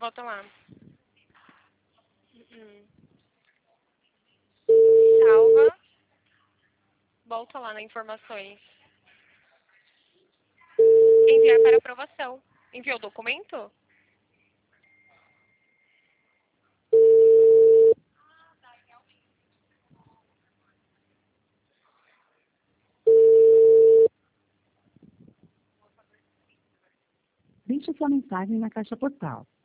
Volta lá. Salva. Volta lá nas informações. Enviar para aprovação. Enviou o documento? Deixe sua mensagem na caixa postal.